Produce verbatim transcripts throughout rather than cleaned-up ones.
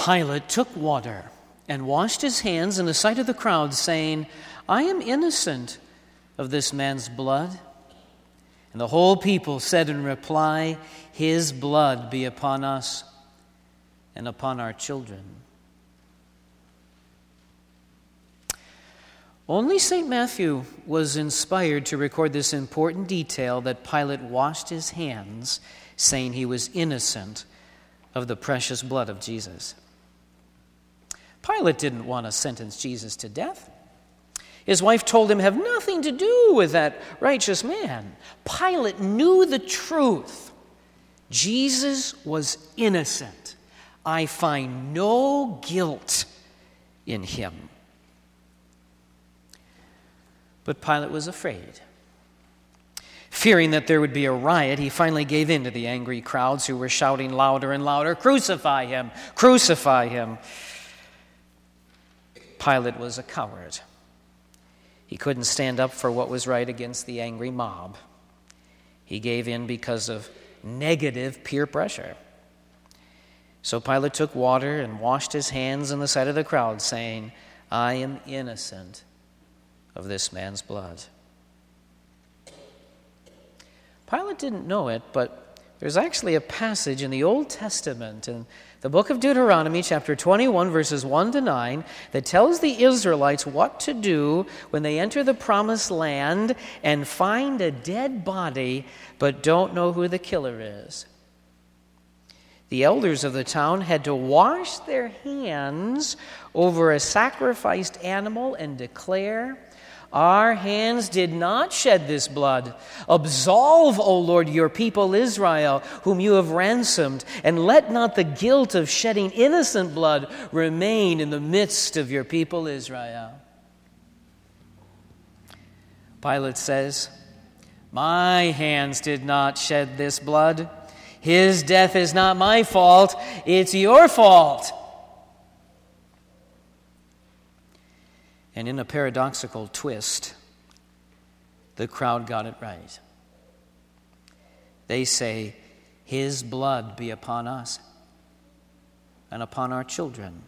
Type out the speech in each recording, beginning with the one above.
Pilate took water and washed his hands in the sight of the crowd, saying, I am innocent of this man's blood. And the whole people said in reply, His blood be upon us and upon our children. Only Saint Matthew was inspired to record this important detail that Pilate washed his hands, saying he was innocent of the precious blood of Jesus. Pilate didn't want to sentence Jesus to death. His wife told him, have nothing to do with that righteous man. Pilate knew the truth. Jesus was innocent. I find no guilt in him. But Pilate was afraid. Fearing that there would be a riot, he finally gave in to the angry crowds who were shouting louder and louder, Crucify him! Crucify him! Pilate was a coward. He couldn't stand up for what was right against the angry mob. He gave in because of negative peer pressure. So Pilate took water and washed his hands in the sight of the crowd, saying, I am innocent of this man's blood. Pilate didn't know it, but there's actually a passage in the Old Testament, in the book of Deuteronomy, chapter twenty-one, verses one to nine, that tells the Israelites what to do when they enter the promised land and find a dead body, but don't know who the killer is. The elders of the town had to wash their hands over a sacrificed animal and declare, Our hands did not shed this blood. Absolve, O Lord, your people Israel, whom you have ransomed, and let not the guilt of shedding innocent blood remain in the midst of your people Israel. Pilate says, My hands did not shed this blood. His death is not my fault, it's your fault. And in a paradoxical twist, the crowd got it right. They say, His blood be upon us and upon our children.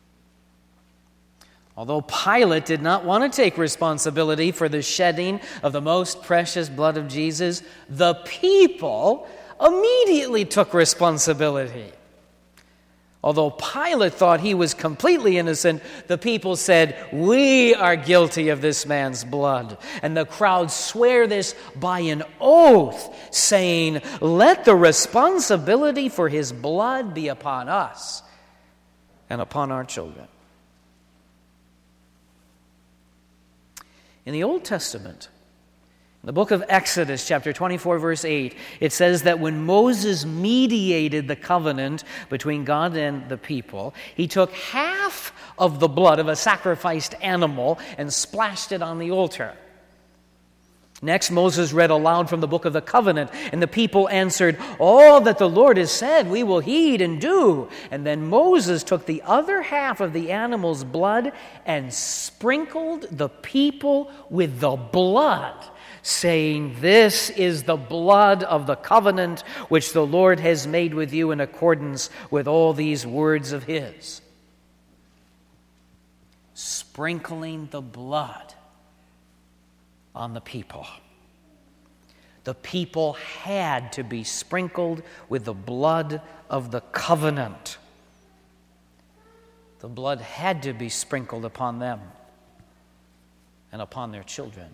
Although Pilate did not want to take responsibility for the shedding of the most precious blood of Jesus, the people immediately took responsibility. Although Pilate thought he was completely innocent, the people said, We are guilty of this man's blood. And the crowd swear this by an oath, saying, Let the responsibility for his blood be upon us and upon our children. In the Old Testament, in the book of Exodus, chapter twenty-four, verse eight, it says that when Moses mediated the covenant between God and the people, he took half of the blood of a sacrificed animal and splashed it on the altar. Next, Moses read aloud from the book of the covenant, and the people answered, All that the Lord has said, we will heed and do. And then Moses took the other half of the animal's blood and sprinkled the people with the blood, saying, This is the blood of the covenant which the Lord has made with you in accordance with all these words of his. Sprinkling the blood on the people. The people had to be sprinkled with the blood of the covenant. The blood had to be sprinkled upon them and upon their children.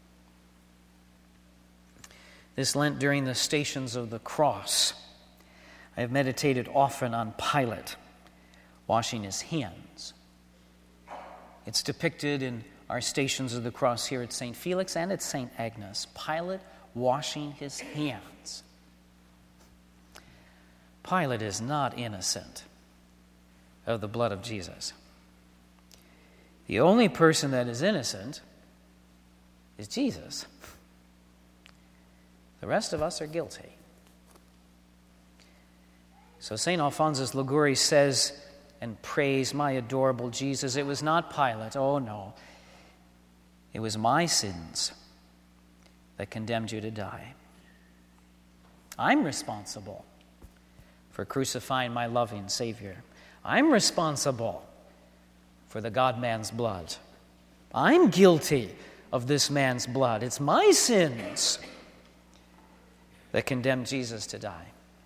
This Lent, during the Stations of the Cross, I have meditated often on Pilate washing his hands. It's depicted in our Stations of the Cross here at Saint Felix and at Saint Agnes. Pilate washing his hands. Pilate is not innocent of the blood of Jesus. The only person that is innocent is Jesus. The rest of us are guilty. So Saint Alphonsus Liguori says and prays, My adorable Jesus, it was not Pilate, oh no. It was my sins that condemned you to die. I'm responsible for crucifying my loving Savior. I'm responsible for the God-man's blood. I'm guilty of this man's blood. It's my sins that condemned Jesus to die.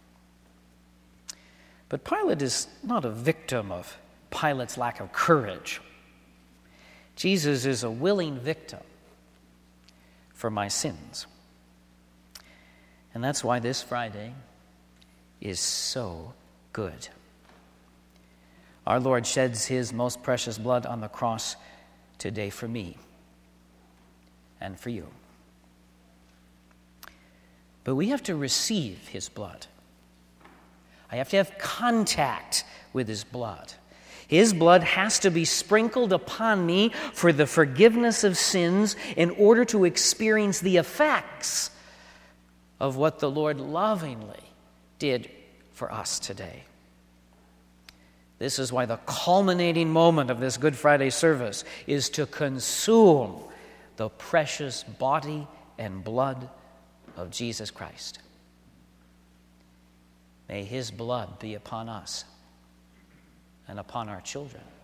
But Pilate is not a victim of Pilate's lack of courage. Jesus is a willing victim for my sins. And that's why this Friday is so good. Our Lord sheds his most precious blood on the cross today for me and for you. But we have to receive his blood. I have to have contact with his blood. His blood has to be sprinkled upon me for the forgiveness of sins in order to experience the effects of what the Lord lovingly did for us today. This is why the culminating moment of this Good Friday service is to consume the precious body and blood of Jesus Christ. May his blood be upon us and upon our children.